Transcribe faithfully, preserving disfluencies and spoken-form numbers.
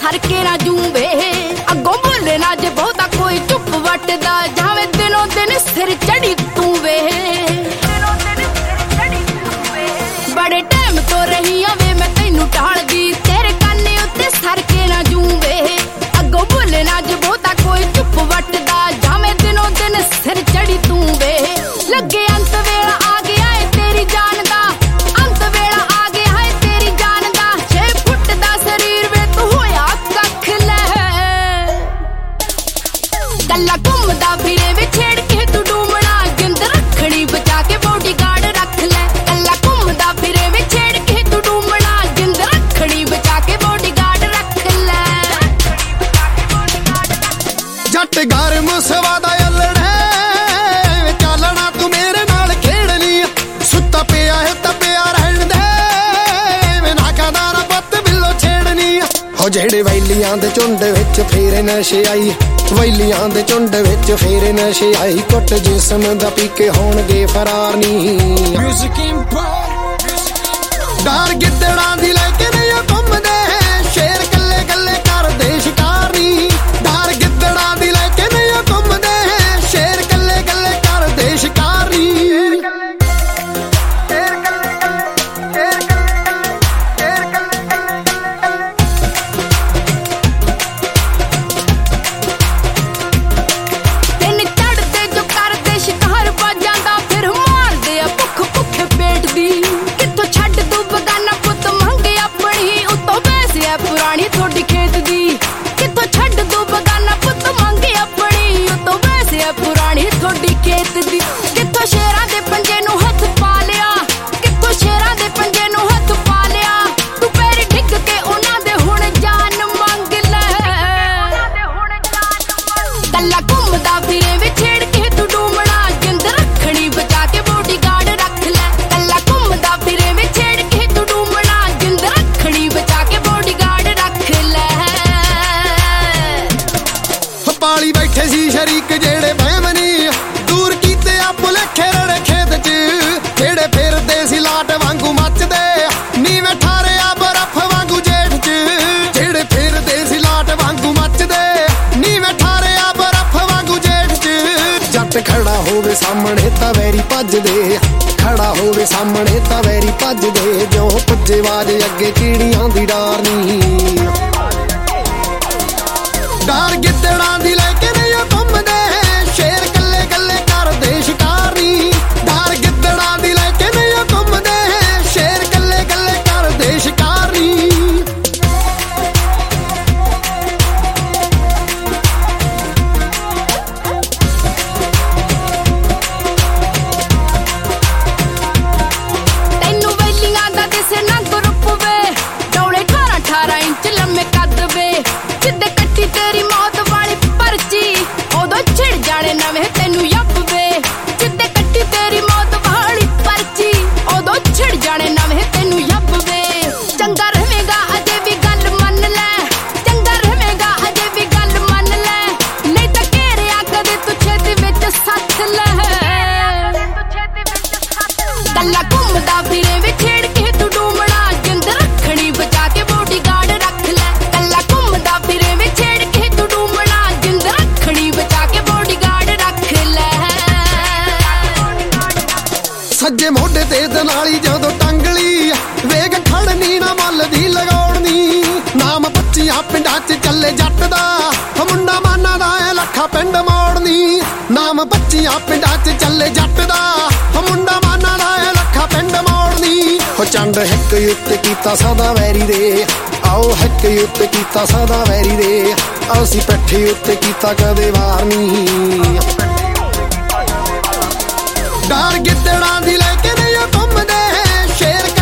सरके ना जूंबे अगों बोले ना जे बहुता कोई चुप वटदा जावे दिनों दिन सिर चढ़ी तू वे बड़े टाइम तो रही आवे मैं तैनू टालदी तेरे काने उत्ते सरके ना जूंबे अगों बोले ना जे बहुता कोई चुप वटदा जावे दिनों दिन सिर चढ़ी तू वे लगे अंत वेला आ गया है तेरी जान दा अंत वेला आ गया है तेरी जान दा छे फुट दा शरीर वे तू होया कख ले गल्ला घुमदा फिरे वे छेड़ के तू डूमना जिंद रखड़ी बचा के बॉडीगार्ड रख ले गल्ला घुमदा फिरे वे छेड़ के तू डूमना जिंद रखड़ी बचा के बॉडीगार्ड रख ले जट घर मुसवादा अलड़े चलना तू मेरे नाल खेड़नी सुता पिया है तपिया रहन दे मैं नाकादारा पत्त बिल्लो छेड़नी हो जेड़े वैलियां दे झुंड विच फेरे नशे आई वैलियां दे झुंड विच फेरे नशे आई कुट जिस्म दा पी के होणगे फरार नी म्यूजिक डर गिद्दड़ां दी लैके नहीं घुमदे शेर कल्ले कल्ले करदे शिकार नी डर गिद्दड़ां दी लैके नहीं घुमदे शेर कल्ले कल्ले करदे शिकार नी पुरानी थोड़ी खेत दी कितों छड़ दो बगाना पुत मंगे अपनी तो वैसे है पुरानी थोड़ी खेत दी कितों शेरां दे पंजे नू हथ पा लिया कितों शेरां दे पंजे नू हथ पा लिया तू पैर डिग के उन्हां दे हुण जान मंग ले गल्ला घुमदा फिरे वे छेड़ के तू डूमना जिंद रखड़ी बचा के बॉडीगार्ड रख ले गल्ला घुमदा फिरे वे छेड़ के तू डूमना जिंद रखड़ी बचा के पाली बैठे सी शरीक जेड़े बहमनी दूर कीते आ भुलेखे रड़े खेत च जेड़े फिरदे सी लाट वांगू मचदे नीवे ठारे आ बर्फ वांगू जेठ च जेड़े फिरदे सी लाट वांगू मचदे नीवे ठारे आ बर्फ वांगू जेठ च जट खड़ा होवे सामने तां वैरी भजदे खड़ा होवे सामने तां वैरी भजदे जो पुज्जे वाज अगे कीड़ियां दी डार नी डर गिद्दड़ां दी लैके नहीं घुमदे शेर कल्ले कल्ले करदे शिकार नी डर गिद्दड़ां दी लैके नहीं घुमदे शेर कल्ले कल्ले करदे शिकार नी तैनू वैलियां दा दिसे ना ग्रुप वे डौले अठारह अठारह इंच लम्मे कद वे जिद्दे कट्टी तेरी मौत वाली पर्ची उदों छिड़ जाने नवे तैनू यप वे जिद्दे कट्टी तेरी मौत वाली पर्ची उदों छिड़ जाने नवे तैनू यप वे चंगा रहेगा अजे भी गल मन ले चंगा रहेगा अजे भी गल मन ले नहीं तां घेरिया कदे तू छेती विच सੱਤ ले गल्ला घुमदा फिरे वे छेड़ के तू डूमना जिंद रखड़ी बचा के बॉडीगार्ड रख ले गल्ला घुमदा फिरे वे छेड़ के तू डूमना जिंद रखड़ी बचा के बॉडीगार्ड रख ले सज्जे मोढे ते दनाली जदों टंगली वेग खड़नी ना मल दी लगाउणी नाम पच्चियां पिंडां च चले जट दा मुंडा माना दा ऐ लखा पिंड मोड़नी नाम पच्चियां पिंडां च चले जट दा मुंडा माना दा ऐ लखा पिंड मोड़नी हो चंड हिक युत कीता सदा वैरी दे आओ हिक युत कीता सदा वैरी दे असी पैठे उत्ते कीता कदे वार नी डर गिद्दड़ां दी लैके नहीं घुमदे शेर